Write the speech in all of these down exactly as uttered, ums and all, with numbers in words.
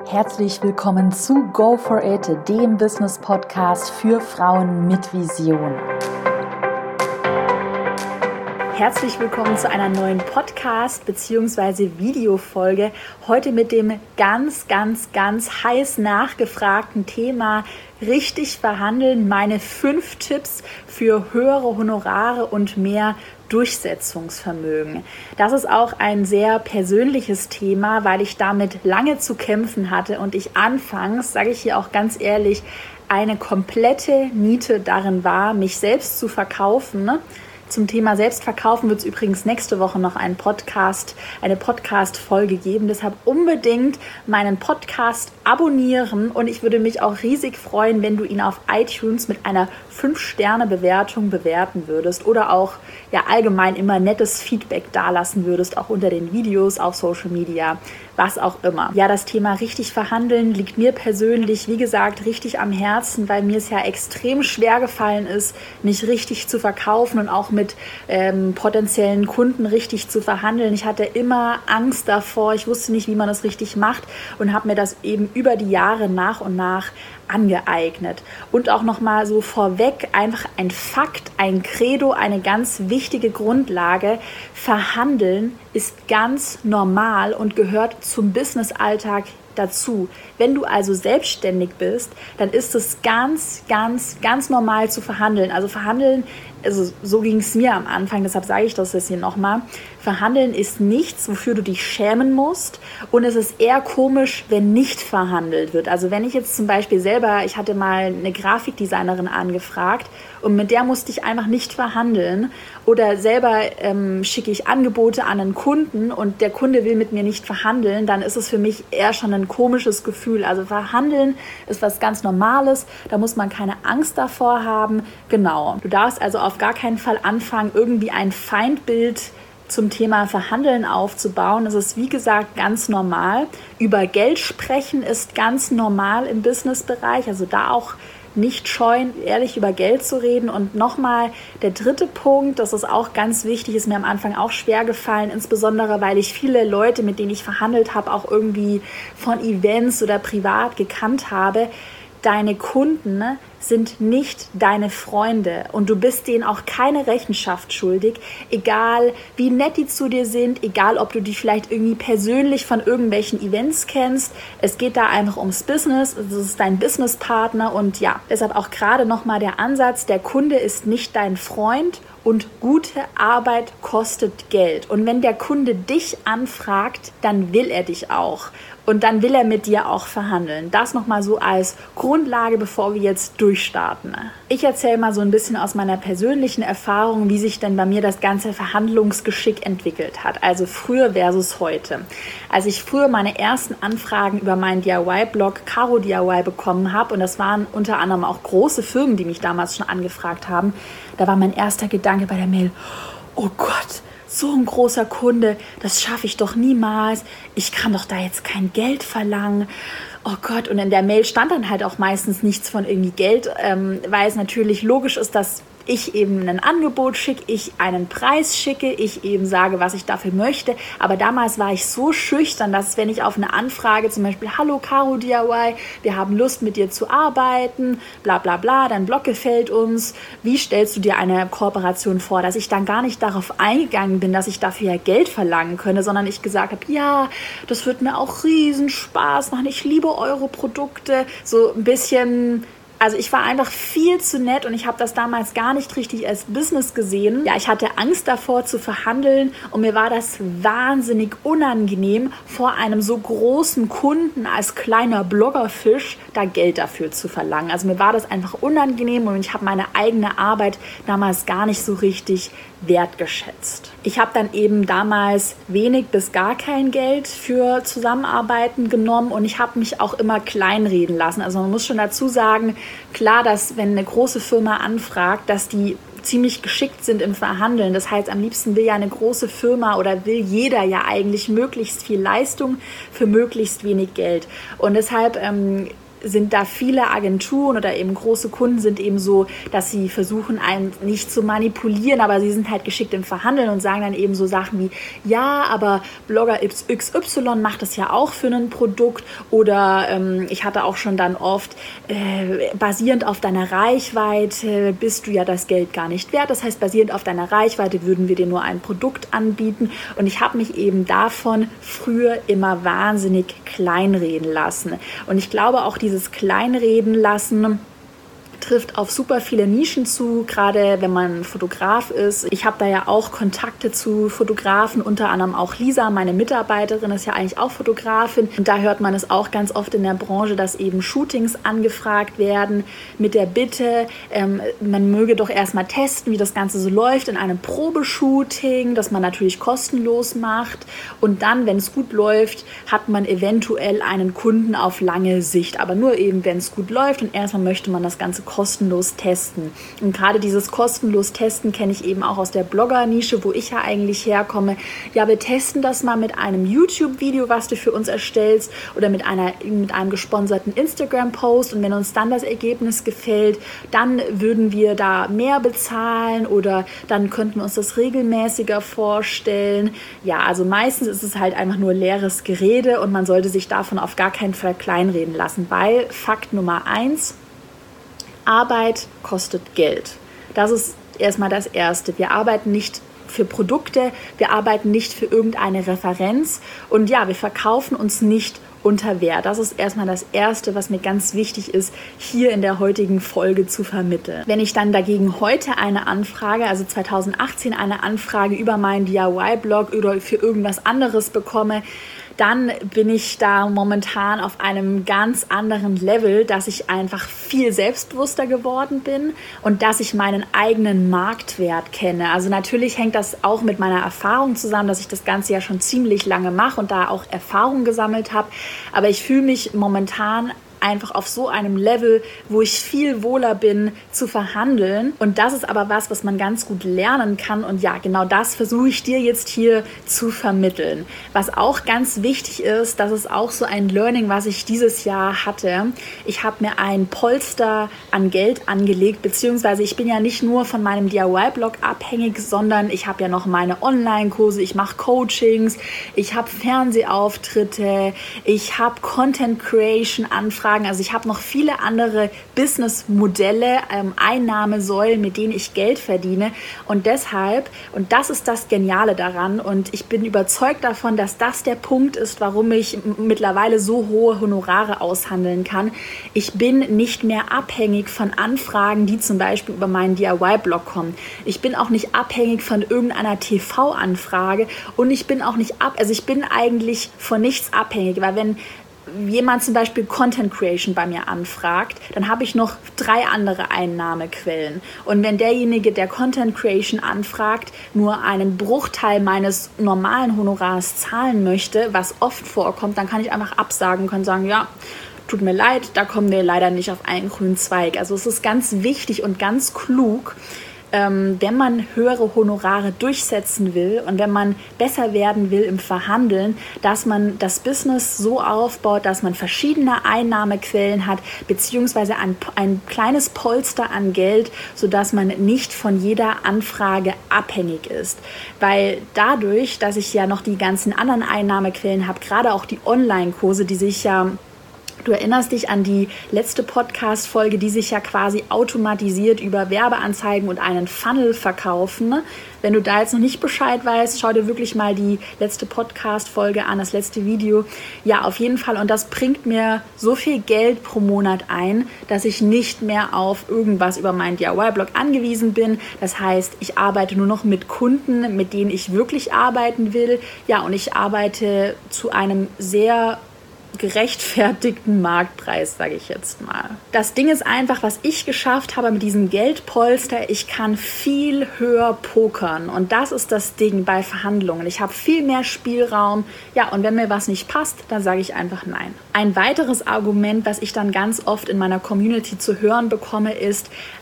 Herzlich willkommen zu Go For It, dem Business-Podcast für Frauen mit Vision. Herzlich willkommen zu einer neuen Podcast- bzw. Videofolge. Heute mit dem ganz, ganz, ganz heiß nachgefragten Thema richtig verhandeln. Meine fünf Tipps für höhere Honorare und mehr Durchsetzungsvermögen. Das ist auch ein sehr persönliches Thema, weil ich damit lange zu kämpfen hatte und ich anfangs, sage ich hier auch ganz ehrlich, eine komplette Niete darin war, mich selbst zu verkaufen. Zum Thema Selbstverkaufen wird es übrigens nächste Woche noch einen Podcast, eine Podcast-Folge geben. Deshalb unbedingt meinen Podcast abonnieren und ich würde mich auch riesig freuen, wenn du ihn auf iTunes mit einer fünf Sterne Bewertung bewerten würdest oder auch ja allgemein immer nettes Feedback dalassen würdest, auch unter den Videos auf Social Media, was auch immer. Ja, das Thema richtig verhandeln liegt mir persönlich, wie gesagt, richtig am Herzen, weil mir es ja extrem schwer gefallen ist, mich richtig zu verkaufen und auch mit ähm, potenziellen Kunden richtig zu verhandeln. Ich hatte immer Angst davor, ich wusste nicht, wie man das richtig macht und habe mir das eben über die Jahre nach und nach angeeignet. Und auch nochmal so vorweg einfach ein Fakt, ein Credo, eine ganz wichtige Grundlage. Verhandeln ist ganz normal und gehört zum Businessalltag dazu. Wenn du also selbstständig bist, dann ist es ganz, ganz, ganz normal zu verhandeln. Also verhandeln, also so ging es mir am Anfang, deshalb sage ich das jetzt hier nochmal. Verhandeln ist nichts, wofür du dich schämen musst und es ist eher komisch, wenn nicht verhandelt wird. Also wenn ich jetzt zum Beispiel selber, ich hatte mal eine Grafikdesignerin angefragt und mit der musste ich einfach nicht verhandeln oder selber ähm, schicke ich Angebote an einen Kunden und der Kunde will mit mir nicht verhandeln, dann ist es für mich eher schon ein komisches Gefühl. Also verhandeln ist was ganz Normales, da muss man keine Angst davor haben. Genau, du darfst also auf gar keinen Fall anfangen, irgendwie ein Feindbild zum Thema Verhandeln aufzubauen. Das ist, wie gesagt, ganz normal. Über Geld sprechen ist ganz normal im Businessbereich, also da auch nicht scheuen, ehrlich über Geld zu reden. Und nochmal der dritte Punkt, das ist auch ganz wichtig, ist mir am Anfang auch schwer gefallen, insbesondere weil ich viele Leute, mit denen ich verhandelt habe, auch irgendwie von Events oder privat gekannt habe. Deine Kunden sind nicht deine Freunde und du bist denen auch keine Rechenschaft schuldig, egal wie nett die zu dir sind, egal ob du die vielleicht irgendwie persönlich von irgendwelchen Events kennst. Es geht da einfach ums Business, das ist dein Businesspartner und ja, deshalb auch gerade nochmal der Ansatz, der Kunde ist nicht dein Freund und gute Arbeit kostet Geld. Und wenn der Kunde dich anfragt, dann will er dich auch. Und dann will er mit dir auch verhandeln. Das nochmal so als Grundlage, bevor wir jetzt durchstarten. Ich erzähle mal so ein bisschen aus meiner persönlichen Erfahrung, wie sich denn bei mir das ganze Verhandlungsgeschick entwickelt hat. Also früher versus heute. Als ich früher meine ersten Anfragen über meinen D I Y-Blog Caro D I Y bekommen habe, und das waren unter anderem auch große Firmen, die mich damals schon angefragt haben, da war mein erster Gedanke bei der Mail, oh Gott, so ein großer Kunde, das schaffe ich doch niemals. Ich kann doch da jetzt kein Geld verlangen. Oh Gott, und in der Mail stand dann halt auch meistens nichts von irgendwie Geld, ähm, weil es natürlich logisch ist, dass ich eben ein Angebot schicke, ich einen Preis schicke, ich eben sage, was ich dafür möchte. Aber damals war ich so schüchtern, dass wenn ich auf eine Anfrage zum Beispiel, hallo Caro D I Y, wir haben Lust mit dir zu arbeiten, bla bla bla, dein Blog gefällt uns, wie stellst du dir eine Kooperation vor? Dass ich dann gar nicht darauf eingegangen bin, dass ich dafür ja Geld verlangen könnte, sondern ich gesagt habe, ja, das wird mir auch riesen Spaß machen, ich liebe eure Produkte, so ein bisschen. Also ich war einfach viel zu nett und ich habe das damals gar nicht richtig als Business gesehen. Ja, ich hatte Angst davor zu verhandeln und mir war das wahnsinnig unangenehm, vor einem so großen Kunden als kleiner Bloggerfisch da Geld dafür zu verlangen. Also mir war das einfach unangenehm und ich habe meine eigene Arbeit damals gar nicht so richtig wertgeschätzt. Ich habe dann eben damals wenig bis gar kein Geld für Zusammenarbeiten genommen und ich habe mich auch immer kleinreden lassen. Also man muss schon dazu sagen, klar, dass wenn eine große Firma anfragt, dass die ziemlich geschickt sind im Verhandeln. Das heißt, am liebsten will ja eine große Firma oder will jeder ja eigentlich möglichst viel Leistung für möglichst wenig Geld. Und deshalb ähm, sind da viele Agenturen oder eben große Kunden sind eben so, dass sie versuchen, einen nicht zu manipulieren, aber sie sind halt geschickt im Verhandeln und sagen dann eben so Sachen wie, ja, aber Blogger X Y macht das ja auch für ein Produkt oder ähm, ich hatte auch schon dann oft, äh, basierend auf deiner Reichweite bist du ja das Geld gar nicht wert. Das heißt, basierend auf deiner Reichweite würden wir dir nur ein Produkt anbieten und ich habe mich eben davon früher immer wahnsinnig kleinreden lassen. Und ich glaube auch dieses Kleinreden lassen trifft auf super viele Nischen zu, gerade wenn man Fotograf ist. Ich habe da ja auch Kontakte zu Fotografen, unter anderem auch Lisa, meine Mitarbeiterin, ist ja eigentlich auch Fotografin. Und da hört man es auch ganz oft in der Branche, dass eben Shootings angefragt werden mit der Bitte, ähm, man möge doch erstmal testen, wie das Ganze so läuft in einem Probeshooting, das man natürlich kostenlos macht. Und dann, wenn es gut läuft, hat man eventuell einen Kunden auf lange Sicht. Aber nur eben, wenn es gut läuft und erstmal möchte man das Ganze kostenlos testen. Und gerade dieses kostenlos Testen kenne ich eben auch aus der Blogger-Nische, wo ich ja eigentlich herkomme. Ja, wir testen das mal mit einem YouTube-Video, was du für uns erstellst oder mit, einer, mit einem gesponserten Instagram-Post und wenn uns dann das Ergebnis gefällt, dann würden wir da mehr bezahlen oder dann könnten wir uns das regelmäßiger vorstellen. Ja, also meistens ist es halt einfach nur leeres Gerede und man sollte sich davon auf gar keinen Fall kleinreden lassen, weil Fakt Nummer eins, Arbeit kostet Geld. Das ist erstmal das Erste. Wir arbeiten nicht für Produkte, wir arbeiten nicht für irgendeine Referenz und ja, wir verkaufen uns nicht unter Wert. Das ist erstmal das Erste, was mir ganz wichtig ist, hier in der heutigen Folge zu vermitteln. Wenn ich dann dagegen heute eine Anfrage, also zweitausendachtzehn eine Anfrage über meinen D I Y-Blog oder für irgendwas anderes bekomme, dann bin ich da momentan auf einem ganz anderen Level, dass ich einfach viel selbstbewusster geworden bin und dass ich meinen eigenen Marktwert kenne. Also natürlich hängt das auch mit meiner Erfahrung zusammen, dass ich das Ganze ja schon ziemlich lange mache und da auch Erfahrung gesammelt habe. Aber ich fühle mich momentan einfach auf so einem Level, wo ich viel wohler bin zu verhandeln. Und das ist aber was, was man ganz gut lernen kann. Und ja, genau das versuche ich dir jetzt hier zu vermitteln. Was auch ganz wichtig ist, das ist auch so ein Learning, was ich dieses Jahr hatte. Ich habe mir ein Polster an Geld angelegt, beziehungsweise ich bin ja nicht nur von meinem D I Y-Blog abhängig, sondern ich habe ja noch meine Online-Kurse, ich mache Coachings, ich habe Fernsehauftritte, ich habe Content-Creation-Anfragen. Also ich habe noch viele andere Businessmodelle, ähm, Einnahmesäulen, mit denen ich Geld verdiene. Und deshalb, und das ist das Geniale daran, und ich bin überzeugt davon, dass das der Punkt ist, warum ich m- mittlerweile so hohe Honorare aushandeln kann. Ich bin nicht mehr abhängig von Anfragen, die zum Beispiel über meinen D I Y-Blog kommen. Ich bin auch nicht abhängig von irgendeiner T V-Anfrage und ich bin auch nicht ab, also ich bin eigentlich von nichts abhängig, weil wenn jemand zum Beispiel Content Creation bei mir anfragt, dann habe ich noch drei andere Einnahmequellen. Und wenn derjenige, der Content Creation anfragt, nur einen Bruchteil meines normalen Honorars zahlen möchte, was oft vorkommt, dann kann ich einfach absagen und kann sagen, ja, tut mir leid, da kommen wir leider nicht auf einen grünen Zweig. Also es ist ganz wichtig und ganz klug, Ähm, wenn man höhere Honorare durchsetzen will und wenn man besser werden will im Verhandeln, dass man das Business so aufbaut, dass man verschiedene Einnahmequellen hat, beziehungsweise ein, ein kleines Polster an Geld, sodass man nicht von jeder Anfrage abhängig ist. Weil dadurch, dass ich ja noch die ganzen anderen Einnahmequellen habe, gerade auch die Online-Kurse, die sich ja Du erinnerst dich an die letzte Podcast-Folge, die sich ja quasi automatisiert über Werbeanzeigen und einen Funnel verkaufen. Wenn du da jetzt noch nicht Bescheid weißt, schau dir wirklich mal die letzte Podcast-Folge an, das letzte Video. Ja, auf jeden Fall. Und das bringt mir so viel Geld pro Monat ein, dass ich nicht mehr auf irgendwas über meinen D I Y-Blog angewiesen bin. Das heißt, ich arbeite nur noch mit Kunden, mit denen ich wirklich arbeiten will. Ja, und ich arbeite zu einem sehr gerechtfertigten Marktpreis, sage ich jetzt mal. Das Ding ist einfach, was ich geschafft habe mit diesem Geldpolster, ich kann viel höher pokern und das ist das Ding bei Verhandlungen. Ich habe viel mehr Spielraum, ja, und wenn mir was nicht passt, dann sage ich einfach nein. Ein weiteres Argument, was ich dann ganz oft in meiner Community zu hören bekomme, ist,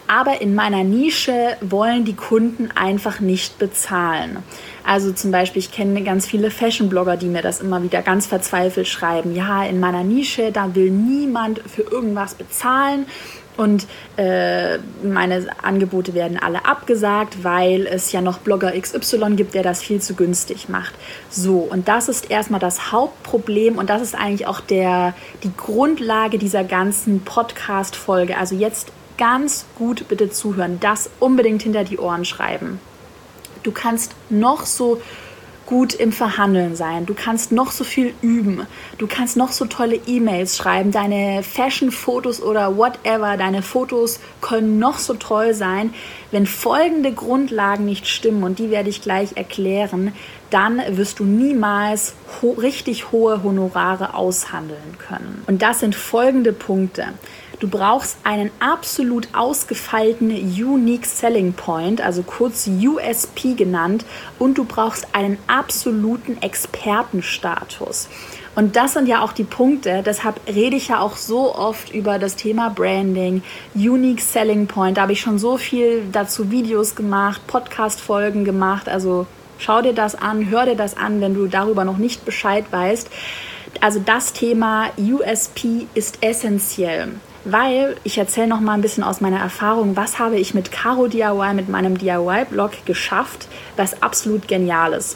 Aber in meiner Nische wollen die Kunden einfach nicht bezahlen. Also zum Beispiel, ich kenne ganz viele Fashion-Blogger, die mir das immer wieder ganz verzweifelt schreiben. Ja, in meiner Nische, da will niemand für irgendwas bezahlen. Und äh, meine Angebote werden alle abgesagt, weil es ja noch Blogger X Y gibt, der das viel zu günstig macht. So, und das ist erstmal das Hauptproblem und das ist eigentlich auch der, die Grundlage dieser ganzen Podcast-Folge. Also jetzt ganz gut bitte zuhören, das unbedingt hinter die Ohren schreiben. Du kannst noch so gut im Verhandeln sein, du kannst noch so viel üben, du kannst noch so tolle E-Mails schreiben, deine Fashion-Fotos oder whatever, deine Fotos können noch so toll sein. Wenn folgende Grundlagen nicht stimmen, und die werde ich gleich erklären, dann wirst du niemals ho- richtig hohe Honorare aushandeln können. Und das sind folgende Punkte. Du brauchst einen absolut ausgefeilten Unique Selling Point, also kurz U S P genannt, und du brauchst einen absoluten Expertenstatus. Und das sind ja auch die Punkte, deshalb rede ich ja auch so oft über das Thema Branding, Unique Selling Point. Da habe ich schon so viel dazu Videos gemacht, Podcast-Folgen gemacht, also schau dir das an, hör dir das an, wenn du darüber noch nicht Bescheid weißt. Also das Thema U S P ist essentiell. Weil, ich erzähle noch mal ein bisschen aus meiner Erfahrung, was habe ich mit Caro D I Y, mit meinem D I Y-Blog geschafft, was absolut genial ist.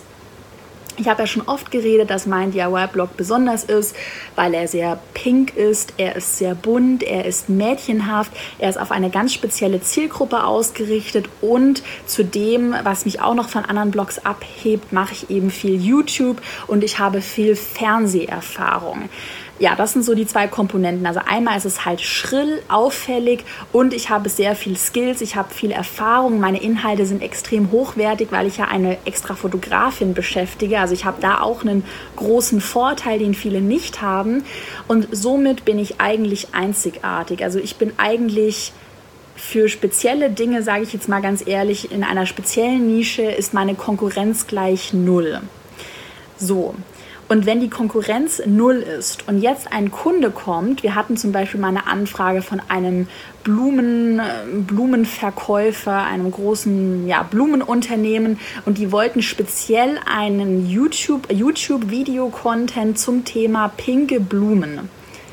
Ich habe ja schon oft geredet, dass mein D I Y-Blog besonders ist, weil er sehr pink ist, er ist sehr bunt, er ist mädchenhaft, er ist auf eine ganz spezielle Zielgruppe ausgerichtet und zudem, was mich auch noch von anderen Blogs abhebt, mache ich eben viel YouTube und ich habe viel Fernseherfahrung. Ja, das sind so die zwei Komponenten. Also einmal ist es halt schrill, auffällig und ich habe sehr viel Skills, ich habe viel Erfahrung. Meine Inhalte sind extrem hochwertig, weil ich ja eine extra Fotografin beschäftige. Also ich habe da auch einen großen Vorteil, den viele nicht haben. Und somit bin ich eigentlich einzigartig. Also ich bin eigentlich für spezielle Dinge, sage ich jetzt mal ganz ehrlich, in einer speziellen Nische ist meine Konkurrenz gleich null. So. Und wenn die Konkurrenz null ist und jetzt ein Kunde kommt, wir hatten zum Beispiel mal eine Anfrage von einem Blumen, Blumenverkäufer, einem großen ja, Blumenunternehmen und die wollten speziell einen YouTube, YouTube-Video-Content zum Thema pinke Blumen.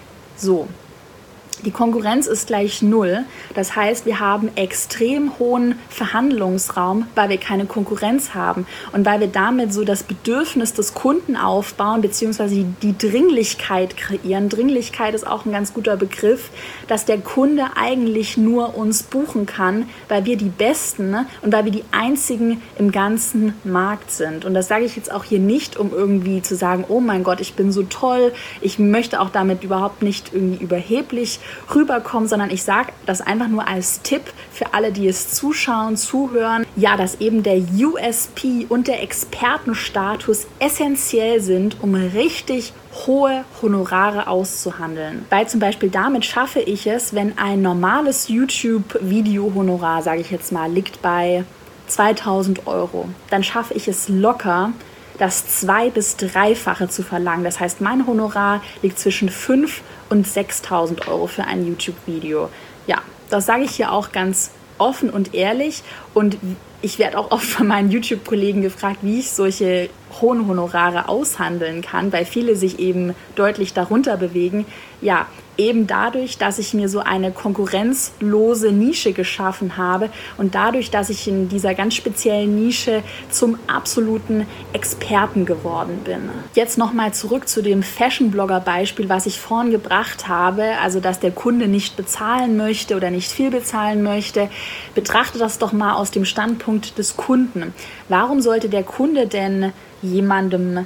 So. Die Konkurrenz ist gleich null. Das heißt, wir haben extrem hohen Verhandlungsraum, weil wir keine Konkurrenz haben und weil wir damit so das Bedürfnis des Kunden aufbauen, beziehungsweise die Dringlichkeit kreieren. Dringlichkeit ist auch ein ganz guter Begriff, dass der Kunde eigentlich nur uns buchen kann, weil wir die Besten und weil wir die Einzigen im ganzen Markt sind. Und das sage ich jetzt auch hier nicht, um irgendwie zu sagen, oh mein Gott, ich bin so toll. Ich möchte auch damit überhaupt nicht irgendwie überheblich rüberkommen, sondern ich sage das einfach nur als Tipp für alle, die es zuschauen, zuhören, ja, dass eben der U S P und der Expertenstatus essentiell sind, um richtig hohe Honorare auszuhandeln. Weil zum Beispiel damit schaffe ich es, wenn ein normales YouTube-Video-Honorar, sage ich jetzt mal, liegt bei zweitausend Euro, dann schaffe ich es locker, das zwei- bis dreifache zu verlangen. Das heißt, mein Honorar liegt zwischen fünftausend und sechstausend Euro für ein YouTube-Video. Ja, das sage ich hier auch ganz offen und ehrlich und ich werde auch oft von meinen YouTube-Kollegen gefragt, wie ich solche hohen Honorare aushandeln kann, weil viele sich eben deutlich darunter bewegen. Ja, eben dadurch, dass ich mir so eine konkurrenzlose Nische geschaffen habe und dadurch, dass ich in dieser ganz speziellen Nische zum absoluten Experten geworden bin. Jetzt nochmal zurück zu dem Fashion-Blogger-Beispiel, was ich vorhin gebracht habe, also dass der Kunde nicht bezahlen möchte oder nicht viel bezahlen möchte. Betrachte das doch mal aus dem Standpunkt des Kunden. Warum sollte der Kunde denn jemandem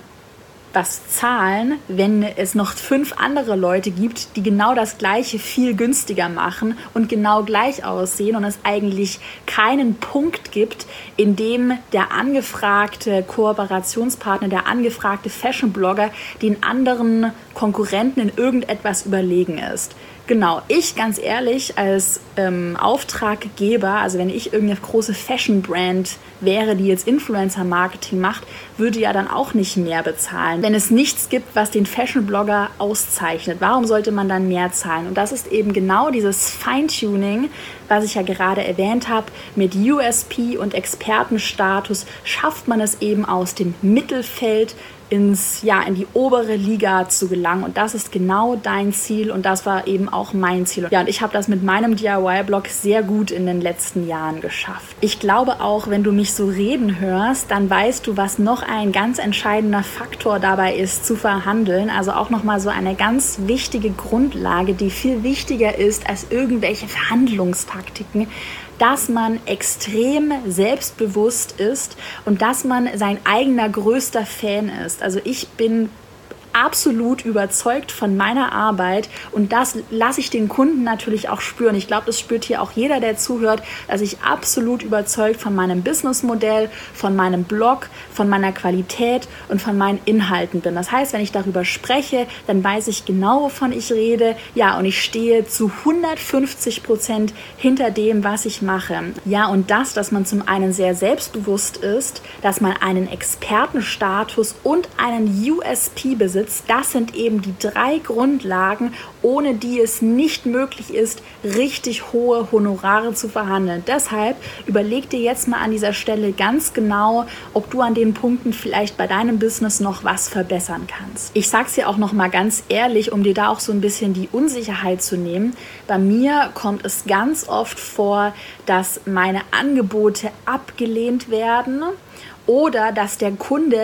was zahlen, wenn es noch fünf andere Leute gibt, die genau das Gleiche viel günstiger machen und genau gleich aussehen und es eigentlich keinen Punkt gibt, in dem der angefragte Kooperationspartner, der angefragte Fashion-Blogger den anderen Konkurrenten in irgendetwas überlegen ist. Genau, ich ganz ehrlich als ähm, Auftraggeber, also wenn ich irgendeine große Fashion-Brand wäre, die jetzt Influencer-Marketing macht, würde ja dann auch nicht mehr bezahlen. Wenn es nichts gibt, was den Fashion-Blogger auszeichnet, warum sollte man dann mehr zahlen? Und das ist eben genau dieses Feintuning, was ich ja gerade erwähnt habe, mit U S P und Expertenstatus schafft man es eben aus dem Mittelfeld ins, ja, in die obere Liga zu gelangen. Und das ist genau dein Ziel und das war eben auch mein Ziel. Ja, und ich habe das mit meinem D I Y-Blog sehr gut in den letzten Jahren geschafft. Ich glaube auch, wenn du mich so reden hörst, dann weißt du, was noch ein ganz entscheidender Faktor dabei ist, zu verhandeln. Also auch nochmal so eine ganz wichtige Grundlage, die viel wichtiger ist als irgendwelche Verhandlungstaktiken, dass man extrem selbstbewusst ist und dass man sein eigener größter Fan ist. Also ich bin absolut überzeugt von meiner Arbeit und das lasse ich den Kunden natürlich auch spüren. Ich glaube, das spürt hier auch jeder, der zuhört, dass ich absolut überzeugt von meinem Businessmodell, von meinem Blog, von meiner Qualität und von meinen Inhalten bin. Das heißt, wenn ich darüber spreche, dann weiß ich genau, wovon ich rede. Ja, und ich stehe zu hundertfünfzig Prozent hinter dem, was ich mache. Ja, und das, dass man zum einen sehr selbstbewusst ist, dass man einen Expertenstatus und einen U S P besitzt, das sind eben die drei Grundlagen, ohne die es nicht möglich ist, richtig hohe Honorare zu verhandeln. Deshalb überleg dir jetzt mal an dieser Stelle ganz genau, ob du an den Punkten vielleicht bei deinem Business noch was verbessern kannst. Ich sage es dir auch noch mal ganz ehrlich, um dir da auch so ein bisschen die Unsicherheit zu nehmen. Bei mir kommt es ganz oft vor, dass meine Angebote abgelehnt werden oder dass der Kunde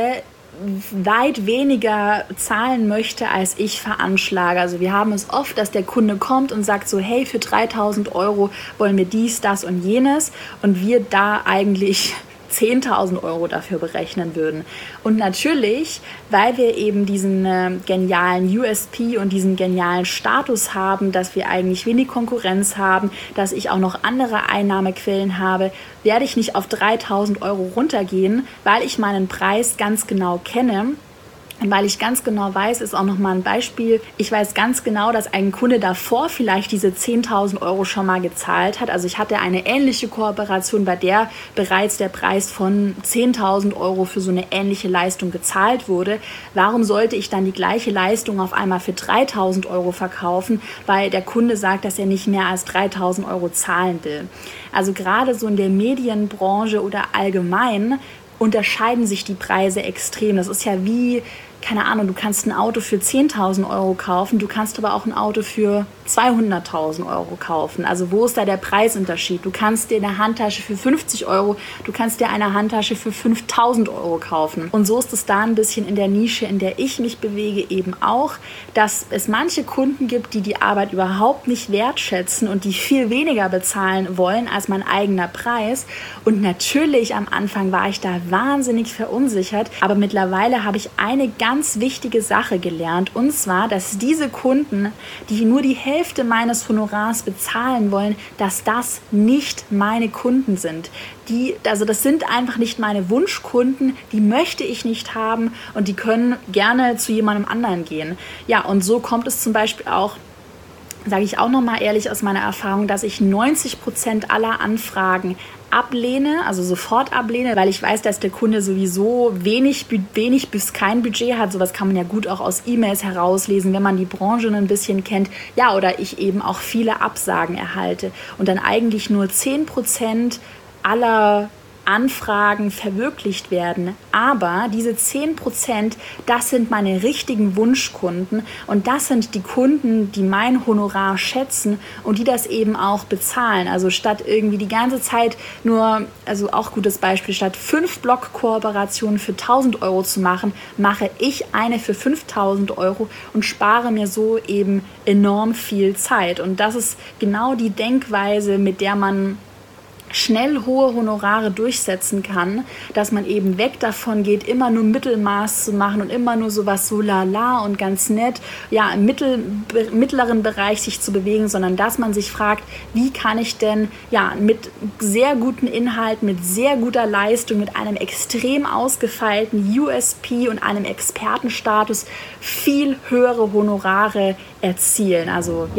weit weniger zahlen möchte, als ich veranschlage. Also wir haben es oft, dass der Kunde kommt und sagt so, hey, für dreitausend Euro wollen wir dies, das und jenes und wir da eigentlich zehntausend Euro dafür berechnen würden. Und natürlich, weil wir eben diesen äh, genialen U S P und diesen genialen Status haben, dass wir eigentlich wenig Konkurrenz haben, dass ich auch noch andere Einnahmequellen habe, werde ich nicht auf dreitausend Euro runtergehen, weil ich meinen Preis ganz genau kenne. Und weil ich ganz genau weiß, ist auch nochmal ein Beispiel, ich weiß ganz genau, dass ein Kunde davor vielleicht diese zehntausend Euro schon mal gezahlt hat. Also ich hatte eine ähnliche Kooperation, bei der bereits der Preis von zehntausend Euro für so eine ähnliche Leistung gezahlt wurde. Warum sollte ich dann die gleiche Leistung auf einmal für dreitausend Euro verkaufen, weil der Kunde sagt, dass er nicht mehr als dreitausend Euro zahlen will? Also gerade so in der Medienbranche oder allgemein unterscheiden sich die Preise extrem. Das ist ja wie, keine Ahnung, du kannst ein Auto für zehntausend Euro kaufen, du kannst aber auch ein Auto für zweihunderttausend Euro kaufen. Also wo ist da der Preisunterschied? Du kannst dir eine Handtasche für fünfzig Euro, du kannst dir eine Handtasche für fünftausend Euro kaufen. Und so ist es da ein bisschen in der Nische, in der ich mich bewege, eben auch, dass es manche Kunden gibt, die die Arbeit überhaupt nicht wertschätzen und die viel weniger bezahlen wollen als mein eigener Preis. Und natürlich am Anfang war ich da wahnsinnig verunsichert, aber mittlerweile habe ich eine ganz wichtige Sache gelernt, und zwar, dass diese Kunden, die nur die Hälfte Hälfte meines Honorars bezahlen wollen, dass das nicht meine Kunden sind. Die, also das sind einfach nicht meine Wunschkunden, die möchte ich nicht haben und die können gerne zu jemandem anderen gehen. Ja, und so kommt es zum Beispiel auch, sage ich auch nochmal ehrlich aus meiner Erfahrung, dass ich neunzig Prozent aller Anfragen ablehne, also sofort ablehne, weil ich weiß, dass der Kunde sowieso wenig, wenig bis kein Budget hat. Sowas kann man ja gut auch aus E-Mails herauslesen, wenn man die Branche ein bisschen kennt. Ja, oder ich eben auch viele Absagen erhalte und dann eigentlich nur zehn Prozent aller Anfragen verwirklicht werden. Aber diese zehn Prozent, das sind meine richtigen Wunschkunden und das sind die Kunden, die mein Honorar schätzen und die das eben auch bezahlen. Also statt irgendwie die ganze Zeit nur, also auch gutes Beispiel, statt fünf Blog-Kooperationen für tausend Euro zu machen, mache ich eine für fünftausend Euro und spare mir so eben enorm viel Zeit. Und das ist genau die Denkweise, mit der man schnell hohe Honorare durchsetzen kann, dass man eben weg davon geht, immer nur Mittelmaß zu machen und immer nur sowas so lala und ganz nett, ja, im mittel, mittleren Bereich sich zu bewegen, sondern dass man sich fragt, wie kann ich denn ja mit sehr guten Inhalten, mit sehr guter Leistung, mit einem extrem ausgefeilten U S P und einem Expertenstatus viel höhere Honorare erzielen. Also ja,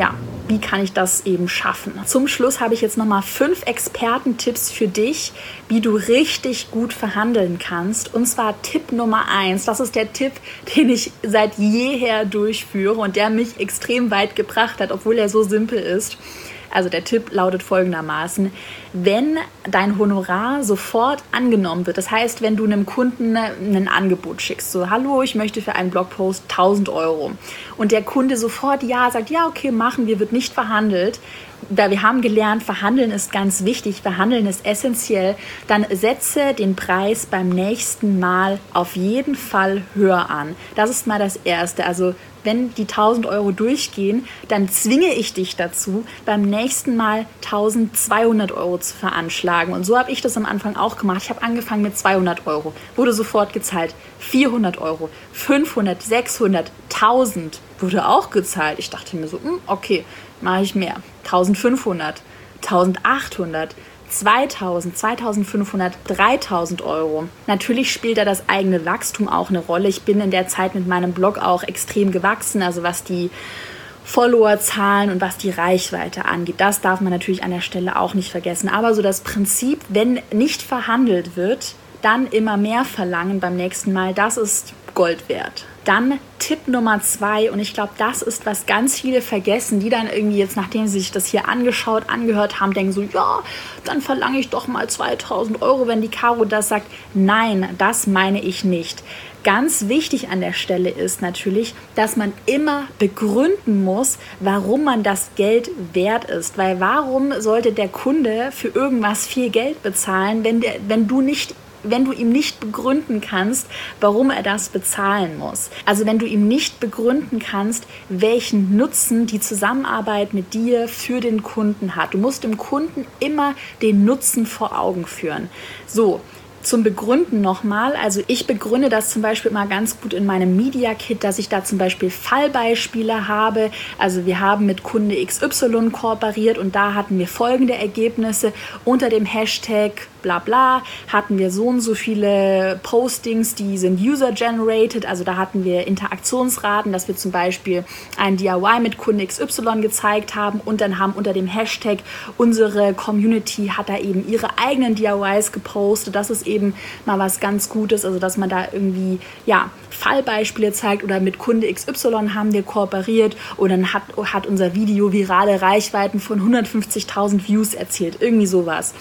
wie kann ich das eben schaffen? Zum Schluss habe ich jetzt nochmal fünf Expertentipps für dich, wie du richtig gut verhandeln kannst. Und zwar Tipp Nummer eins, das ist der Tipp, den ich seit jeher durchführe und der mich extrem weit gebracht hat, obwohl er so simpel ist. Also der Tipp lautet folgendermaßen: Wenn dein Honorar sofort angenommen wird, das heißt, wenn du einem Kunden ein Angebot schickst, so hallo, ich möchte für einen Blogpost tausend Euro und der Kunde sofort ja sagt, ja okay, machen wir, wird nicht verhandelt, da wir haben gelernt, verhandeln ist ganz wichtig, verhandeln ist essentiell, dann setze den Preis beim nächsten Mal auf jeden Fall höher an. Das ist mal das Erste. Also wenn die tausend Euro durchgehen, dann zwinge ich dich dazu, beim nächsten Mal tausendzweihundert Euro zu veranschlagen. Und so habe ich das am Anfang auch gemacht. Ich habe angefangen mit zweihundert Euro, wurde sofort gezahlt. vierhundert Euro, fünfhundert, sechshundert, tausend wurde auch gezahlt. Ich dachte mir so, okay, mache ich mehr. eintausendfünfhundert, eintausendachthundert, zweitausend, zweitausendfünfhundert, dreitausend Euro. Natürlich spielt da das eigene Wachstum auch eine Rolle. Ich bin in der Zeit mit meinem Blog auch extrem gewachsen, also was die Followerzahlen und was die Reichweite angeht. Das darf man natürlich an der Stelle auch nicht vergessen. Aber so das Prinzip, wenn nicht verhandelt wird, dann immer mehr verlangen beim nächsten Mal, das ist Gold wert. Dann Tipp Nummer zwei, und ich glaube, das ist, was ganz viele vergessen, die dann irgendwie jetzt, nachdem sie sich das hier angeschaut, angehört haben, denken so, ja, dann verlange ich doch mal zweitausend Euro, wenn die Caro das sagt. Nein, das meine ich nicht. Ganz wichtig an der Stelle ist natürlich, dass man immer begründen muss, warum man das Geld wert ist. Weil warum sollte der Kunde für irgendwas viel Geld bezahlen, wenn, der, wenn du nicht wenn du ihm nicht begründen kannst, warum er das bezahlen muss. Also wenn du ihm nicht begründen kannst, welchen Nutzen die Zusammenarbeit mit dir für den Kunden hat. Du musst dem Kunden immer den Nutzen vor Augen führen. So, zum Begründen nochmal, also ich begründe das zum Beispiel immer ganz gut in meinem Media Kit, dass ich da zum Beispiel Fallbeispiele habe. Also wir haben mit Kunde X Y kooperiert und da hatten wir folgende Ergebnisse unter dem Hashtag bla bla, hatten wir so und so viele Postings, die sind user-generated, also da hatten wir Interaktionsraten, dass wir zum Beispiel ein D I Y mit Kunde X Y gezeigt haben und dann haben unter dem Hashtag unsere Community hat da eben ihre eigenen D I Ys gepostet. Das ist eben mal was ganz Gutes, also dass man da irgendwie, ja, Fallbeispiele zeigt oder mit Kunde X Y haben wir kooperiert und dann hat, hat unser Video virale Reichweiten von hundertfünfzigtausend Views erzielt, irgendwie sowas.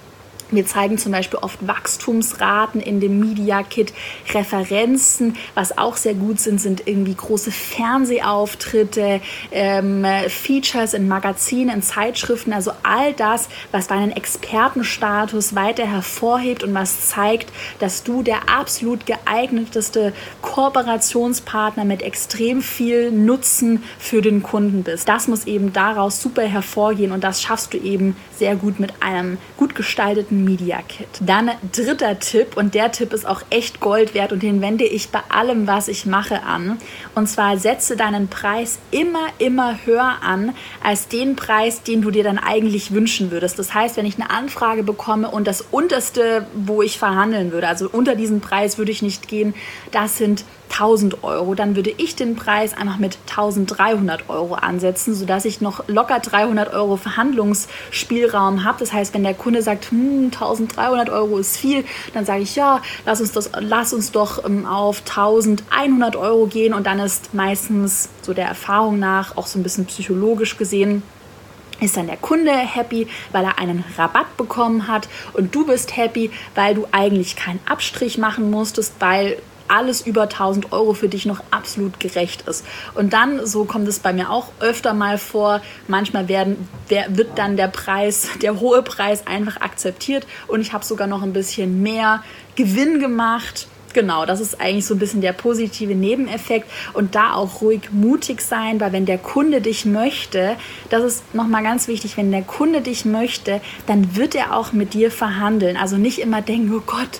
Wir zeigen zum Beispiel oft Wachstumsraten in dem Media Kit, Referenzen, was auch sehr gut sind, sind irgendwie große Fernsehauftritte, ähm, Features in Magazinen, in Zeitschriften, also all das, was deinen Expertenstatus weiter hervorhebt und was zeigt, dass du der absolut geeigneteste Kooperationspartner mit extrem viel Nutzen für den Kunden bist. Das muss eben daraus super hervorgehen und das schaffst du eben sehr gut mit einem gut gestalteten Media Kit. Dann dritter Tipp, und der Tipp ist auch echt Gold wert und den wende ich bei allem, was ich mache, an. Und zwar setze deinen Preis immer, immer höher an als den Preis, den du dir dann eigentlich wünschen würdest. Das heißt, wenn ich eine Anfrage bekomme und das unterste, wo ich verhandeln würde, also unter diesen Preis würde ich nicht gehen, das sind tausend Euro, dann würde ich den Preis einfach mit tausenddreihundert Euro ansetzen, sodass ich noch locker dreihundert Euro Verhandlungsspielraum habe. Das heißt, wenn der Kunde sagt, hm, tausenddreihundert Euro ist viel, dann sage ich, ja, lass uns, das, lass uns doch ähm, auf eintausendeinhundert Euro gehen und dann ist meistens so der Erfahrung nach, auch so ein bisschen psychologisch gesehen, ist dann der Kunde happy, weil er einen Rabatt bekommen hat und du bist happy, weil du eigentlich keinen Abstrich machen musstest, weil alles über tausend Euro für dich noch absolut gerecht ist. Und dann, so kommt es bei mir auch öfter mal vor, manchmal werden, wer, wird dann der Preis, der hohe Preis einfach akzeptiert und ich habe sogar noch ein bisschen mehr Gewinn gemacht. Genau, das ist eigentlich so ein bisschen der positive Nebeneffekt und da auch ruhig mutig sein, weil wenn der Kunde dich möchte, das ist nochmal ganz wichtig, wenn der Kunde dich möchte, dann wird er auch mit dir verhandeln. Also nicht immer denken, oh Gott,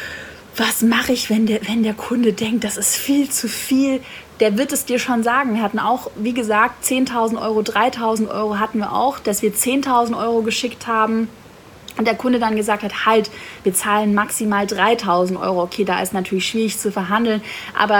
was mache ich, wenn der, wenn der Kunde denkt, das ist viel zu viel? Der wird es dir schon sagen. Wir hatten auch, wie gesagt, zehntausend Euro, dreitausend Euro hatten wir auch, dass wir zehntausend Euro geschickt haben und der Kunde dann gesagt hat, halt, wir zahlen maximal dreitausend Euro. Okay, da ist natürlich schwierig zu verhandeln, aber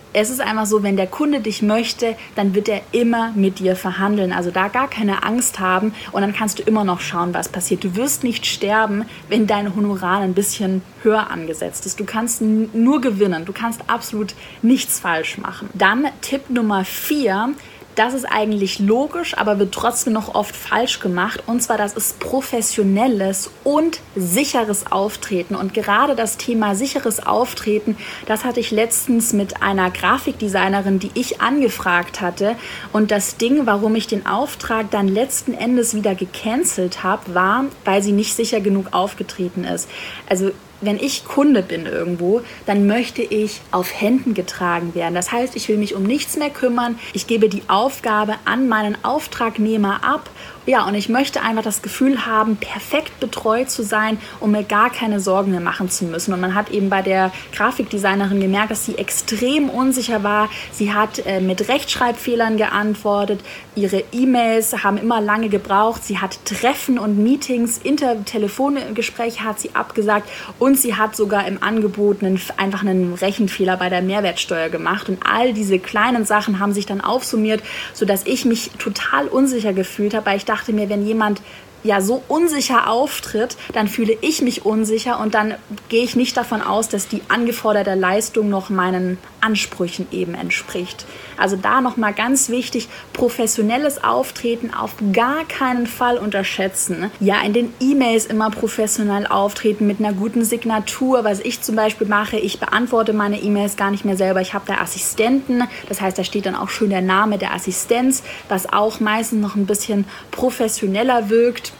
es ist einfach so, wenn der Kunde dich möchte, dann wird er immer mit dir verhandeln. Also da gar keine Angst haben und dann kannst du immer noch schauen, was passiert. Du wirst nicht sterben, wenn dein Honorar ein bisschen höher angesetzt ist. Du kannst n- nur gewinnen. Du kannst absolut nichts falsch machen. Dann Tipp Nummer vier. Das ist eigentlich logisch, aber wird trotzdem noch oft falsch gemacht. Und zwar, das ist professionelles und sicheres Auftreten. Und gerade das Thema sicheres Auftreten, das hatte ich letztens mit einer Grafikdesignerin, die ich angefragt hatte. Und das Ding, warum ich den Auftrag dann letzten Endes wieder gecancelt habe, war, weil sie nicht sicher genug aufgetreten ist. Also wenn ich Kunde bin irgendwo, dann möchte ich auf Händen getragen werden. Das heißt, ich will mich um nichts mehr kümmern. Ich gebe die Aufgabe an meinen Auftragnehmer ab. Ja, und ich möchte einfach das Gefühl haben, perfekt betreut zu sein, um mir gar keine Sorgen mehr machen zu müssen. Und man hat eben bei der Grafikdesignerin gemerkt, dass sie extrem unsicher war. Sie hat äh, mit Rechtschreibfehlern geantwortet. Ihre E-Mails haben immer lange gebraucht. Sie hat Treffen und Meetings, Inter- Telefongespräche hat sie abgesagt. Und sie hat sogar im Angebot einen, einfach einen Rechenfehler bei der Mehrwertsteuer gemacht. Und all diese kleinen Sachen haben sich dann aufsummiert, sodass ich mich total unsicher gefühlt habe, weil ich dachte mir, wenn jemand ja so unsicher auftritt, dann fühle ich mich unsicher und dann gehe ich nicht davon aus, dass die angeforderte Leistung noch meinen Ansprüchen eben entspricht. Also da nochmal ganz wichtig, professionelles Auftreten auf gar keinen Fall unterschätzen. Ja, in den E-Mails immer professionell auftreten mit einer guten Signatur. Was ich zum Beispiel mache, ich beantworte meine E-Mails gar nicht mehr selber. Ich habe da Assistenten, das heißt, da steht dann auch schön der Name der Assistenz, was auch meistens noch ein bisschen professioneller wirkt.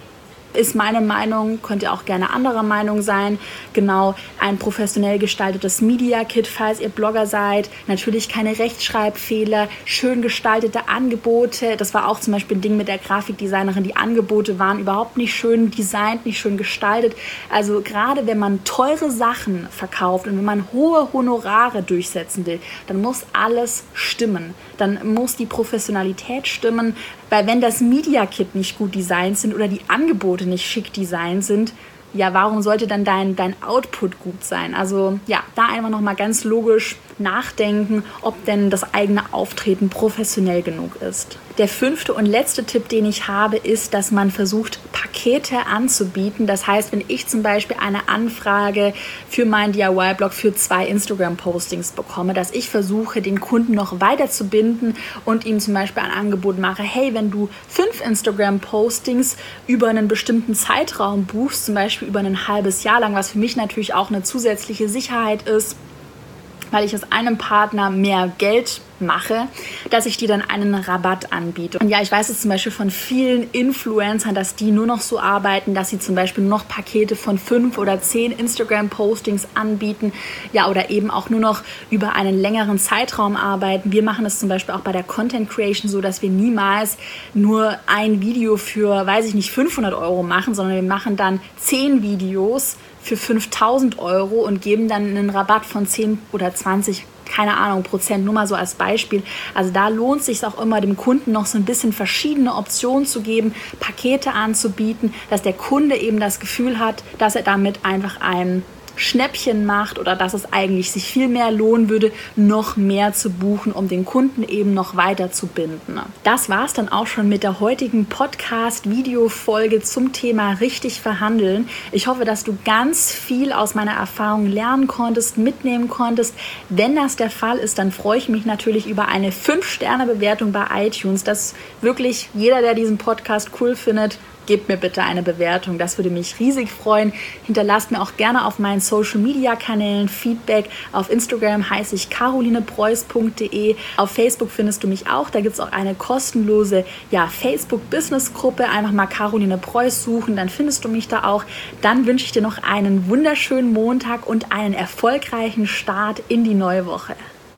Ist meine Meinung, könnt ihr auch gerne anderer Meinung sein. Genau, ein professionell gestaltetes Media Kit, falls ihr Blogger seid. Natürlich keine Rechtschreibfehler, schön gestaltete Angebote. Das war auch zum Beispiel ein Ding mit der Grafikdesignerin. Die Angebote waren überhaupt nicht schön designt, nicht schön gestaltet. Also gerade wenn man teure Sachen verkauft und wenn man hohe Honorare durchsetzen will, dann muss alles stimmen. Dann muss die Professionalität stimmen, weil wenn das Media Kit nicht gut designt sind oder die Angebote nicht schick designt sind, ja, warum sollte dann dein, dein Output gut sein? Also ja, da einfach nochmal ganz logisch nachdenken, ob denn das eigene Auftreten professionell genug ist. Der fünfte und letzte Tipp, den ich habe, ist, dass man versucht, Pakete anzubieten. Das heißt, wenn ich zum Beispiel eine Anfrage für meinen D I Y-Blog für zwei Instagram-Postings bekomme, dass ich versuche, den Kunden noch weiter zu binden und ihm zum Beispiel ein Angebot mache, hey, wenn du fünf Instagram-Postings über einen bestimmten Zeitraum buchst, zum Beispiel über ein halbes Jahr lang, was für mich natürlich auch eine zusätzliche Sicherheit ist, weil ich aus einem Partner mehr Geld mache, dass ich dir dann einen Rabatt anbiete. Und ja, ich weiß es zum Beispiel von vielen Influencern, dass die nur noch so arbeiten, dass sie zum Beispiel nur noch Pakete von fünf oder zehn Instagram-Postings anbieten, ja, oder eben auch nur noch über einen längeren Zeitraum arbeiten. Wir machen das zum Beispiel auch bei der Content Creation so, dass wir niemals nur ein Video für, weiß ich nicht, fünfhundert Euro machen, sondern wir machen dann zehn Videos für fünftausend Euro und geben dann einen Rabatt von zehn oder zwanzig, keine Ahnung, Prozent, nur mal so als Beispiel. Also da lohnt es sich auch immer, dem Kunden noch so ein bisschen verschiedene Optionen zu geben, Pakete anzubieten, dass der Kunde eben das Gefühl hat, dass er damit einfach ein Schnäppchen macht oder dass es eigentlich sich viel mehr lohnen würde, noch mehr zu buchen, um den Kunden eben noch weiter zu binden. Das war es dann auch schon mit der heutigen Podcast-Video-Folge zum Thema richtig verhandeln. Ich hoffe, dass du ganz viel aus meiner Erfahrung lernen konntest, mitnehmen konntest. Wenn das der Fall ist, dann freue ich mich natürlich über eine fünf Sterne Bewertung bei iTunes, dass wirklich jeder, der diesen Podcast cool findet, gebt mir bitte eine Bewertung, das würde mich riesig freuen. Hinterlasst mir auch gerne auf meinen Social-Media-Kanälen Feedback. Auf Instagram heiße ich caroline preuß punkt de. Auf Facebook findest du mich auch. Da gibt es auch eine kostenlose ja, Facebook-Business-Gruppe. Einfach mal Caroline Preuß suchen, dann findest du mich da auch. Dann wünsche ich dir noch einen wunderschönen Montag und einen erfolgreichen Start in die neue Woche.